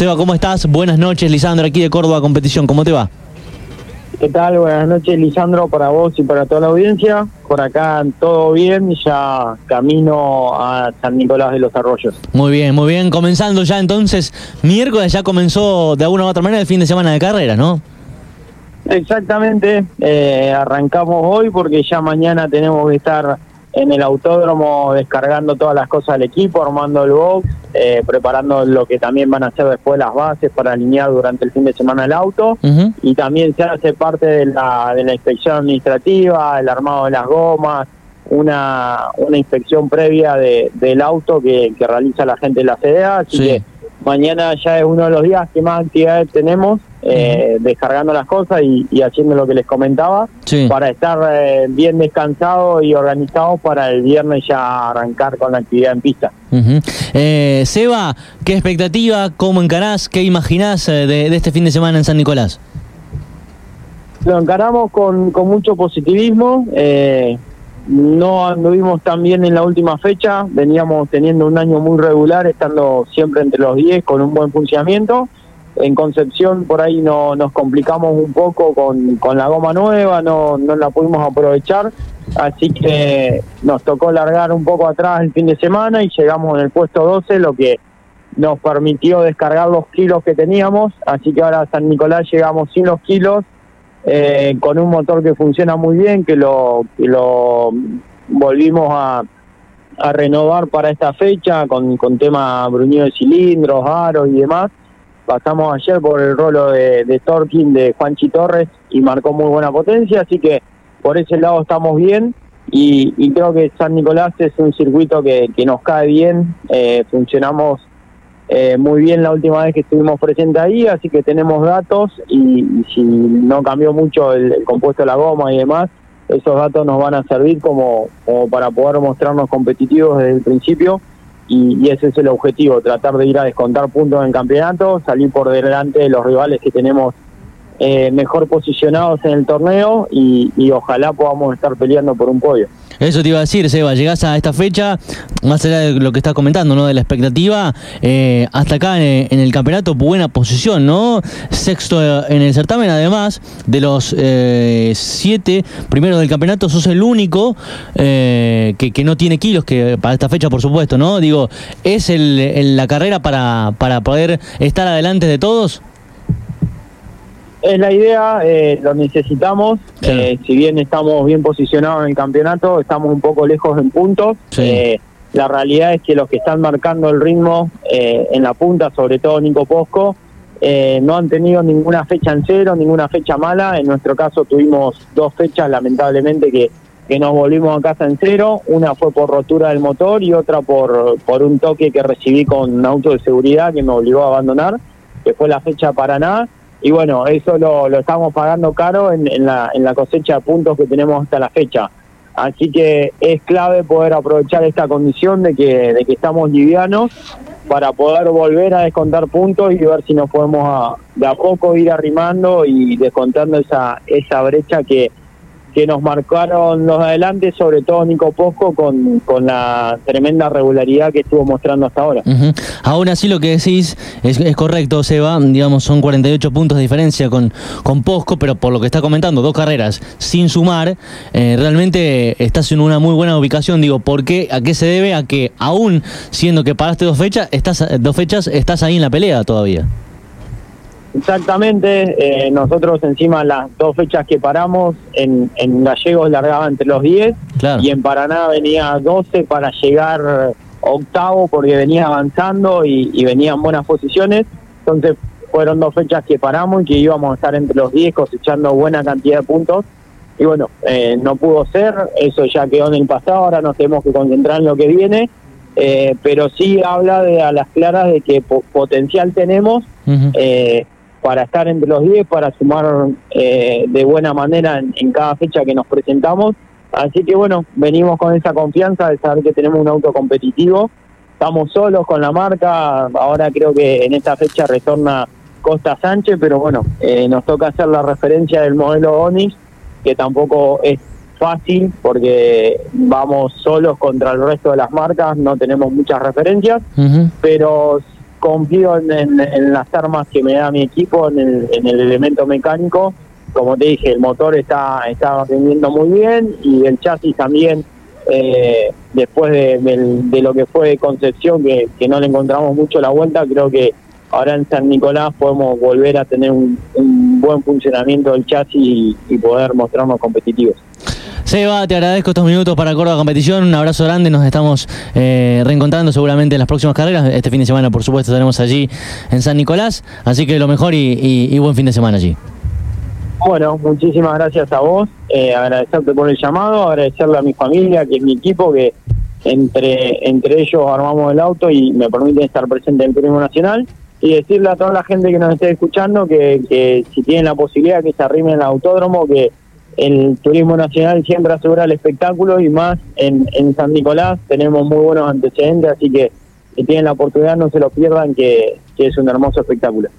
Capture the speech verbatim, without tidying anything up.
Seba, ¿cómo estás? Buenas noches, Lisandro, aquí de Córdoba Competición. ¿Cómo te va? ¿Qué tal? Buenas noches, Lisandro, para vos y para toda la audiencia. Por acá todo bien, ya camino a San Nicolás de los Arroyos. Muy bien, muy bien. Comenzando ya entonces, miércoles ya comenzó de alguna u otra manera el fin de semana de carrera, ¿no? Exactamente, eh, arrancamos hoy porque ya mañana tenemos que estar en el autódromo descargando todas las cosas del equipo, armando el box, eh, preparando lo que también van a hacer después las bases para alinear durante el fin de semana el auto. Uh-huh. Y también se hace parte de la, de la inspección administrativa, el armado de las gomas, una, una inspección previa de, del auto que, que realiza la gente de la C D A, así sí. que mañana ya es uno de los días que más actividades tenemos, eh, uh-huh. descargando las cosas y, y haciendo lo que les comentaba, sí. para estar eh, bien descansados y organizados para el viernes ya arrancar con la actividad en pista. Uh-huh. eh, Seba, ¿qué expectativa, cómo encarás, qué imaginás de, de este fin de semana en San Nicolás? Lo encaramos con, con mucho positivismo. eh, No anduvimos tan bien en la última fecha, veníamos teniendo un año muy regular, estando siempre entre los diez con un buen funcionamiento. En Concepción por ahí no, nos complicamos un poco con, con la goma nueva, no, no la pudimos aprovechar, así que nos tocó largar un poco atrás el fin de semana y llegamos en el puesto doce, lo que nos permitió descargar los kilos que teníamos, así que ahora a San Nicolás llegamos sin los kilos, Eh, con un motor que funciona muy bien, que lo, que lo volvimos a, a renovar para esta fecha con, con tema bruñido de cilindros, aros y demás. Pasamos ayer por el rolo de, de Torquín de Juanchi Torres y marcó muy buena potencia, así que por ese lado estamos bien y, y creo que San Nicolás es un circuito que, que nos cae bien, eh, funcionamos Eh, muy bien la última vez que estuvimos presentes ahí, así que tenemos datos y, y si no cambió mucho el, el compuesto de la goma y demás, esos datos nos van a servir como, como para poder mostrarnos competitivos desde el principio y, y ese es el objetivo, tratar de ir a descontar puntos en el campeonato, salir por delante de los rivales que tenemos eh, mejor posicionados en el torneo y, y ojalá podamos estar peleando por un podio. Eso te iba a decir, Seba, llegás a esta fecha, más allá de lo que estás comentando, ¿no? De la expectativa, eh, hasta acá en, en el campeonato, buena posición, ¿no? Sexto en el certamen, además de los eh, siete primeros del campeonato, sos el único eh, que, que no tiene kilos, que para esta fecha, por supuesto, ¿no? Digo, ¿es el, el, la carrera para, para poder estar adelante de todos? Es la idea, eh, lo necesitamos, sí. eh, si bien estamos bien posicionados en el campeonato, estamos un poco lejos en puntos, sí. eh, la realidad es que los que están marcando el ritmo eh, en la punta, sobre todo Nico Posco, eh, no han tenido ninguna fecha en cero, ninguna fecha mala, en nuestro caso tuvimos dos fechas lamentablemente que, que nos volvimos a casa en cero, una fue por rotura del motor y otra por, por un toque que recibí con un auto de seguridad que me obligó a abandonar, que fue la fecha Paraná. Y bueno, eso lo, lo estamos pagando caro en, en, la, en la cosecha de puntos que tenemos hasta la fecha. Así que es clave poder aprovechar esta condición de que, de que estamos livianos para poder volver a descontar puntos y ver si nos podemos a, de a poco ir arrimando y descontando esa, esa brecha que, que nos marcaron los adelantes, sobre todo Nico Posco, con, con la tremenda regularidad que estuvo mostrando hasta ahora. Uh-huh. Aún así lo que decís es, es correcto, Seba, digamos son cuarenta y ocho puntos de diferencia con, con Posco, pero por lo que está comentando, dos carreras sin sumar, eh, realmente estás en una muy buena ubicación. Digo, ¿por qué? ¿A qué se debe? A que aún siendo que paraste dos fechas, estás, dos fechas, estás ahí en la pelea todavía. Exactamente, eh, nosotros encima las dos fechas que paramos, en, en Gallegos largaba entre los diez, claro. Y en Paraná venía doce para llegar octavo porque venía avanzando y, y venía en buenas posiciones, entonces fueron dos fechas que paramos y que íbamos a estar entre los diez cosechando buena cantidad de puntos, y bueno, eh, no pudo ser, eso ya quedó en el pasado, ahora nos tenemos que concentrar en lo que viene, eh, pero sí habla de a las claras de que po- potencial tenemos, uh-huh. eh, para estar entre los diez, para sumar eh, de buena manera en, en cada fecha que nos presentamos. Así que bueno, venimos con esa confianza de saber que tenemos un auto competitivo. Estamos solos con la marca, ahora creo que en esta fecha retorna Costa Sánchez, pero bueno, eh, nos toca hacer la referencia del modelo Onix, que tampoco es fácil porque vamos solos contra el resto de las marcas, no tenemos muchas referencias, uh-huh. pero confío en, en, en las armas que me da mi equipo, en el, en el elemento mecánico. Como te dije, el motor está, está rindiendo muy bien y el chasis también, eh, después de, de, de lo que fue Concepción, que, que no le encontramos mucho la vuelta, creo que ahora en San Nicolás podemos volver a tener un, un buen funcionamiento del chasis y, y poder mostrarnos competitivos. Seba, te agradezco estos minutos para Córdoba Competición, un abrazo grande, nos estamos eh, reencontrando seguramente en las próximas carreras. Este fin de semana, por supuesto, estaremos allí en San Nicolás, así que lo mejor y, y, y buen fin de semana allí. Bueno, muchísimas gracias a vos, eh, agradecerte por el llamado, agradecerle a mi familia, que es mi equipo, que entre entre ellos armamos el auto y me permiten estar presente en el Turismo Nacional, y decirle a toda la gente que nos esté escuchando que, que si tienen la posibilidad que se arrimen al autódromo, que el Turismo Nacional siempre asegura el espectáculo, y más en, en San Nicolás tenemos muy buenos antecedentes, así que si tienen la oportunidad no se lo pierdan, que, que es un hermoso espectáculo.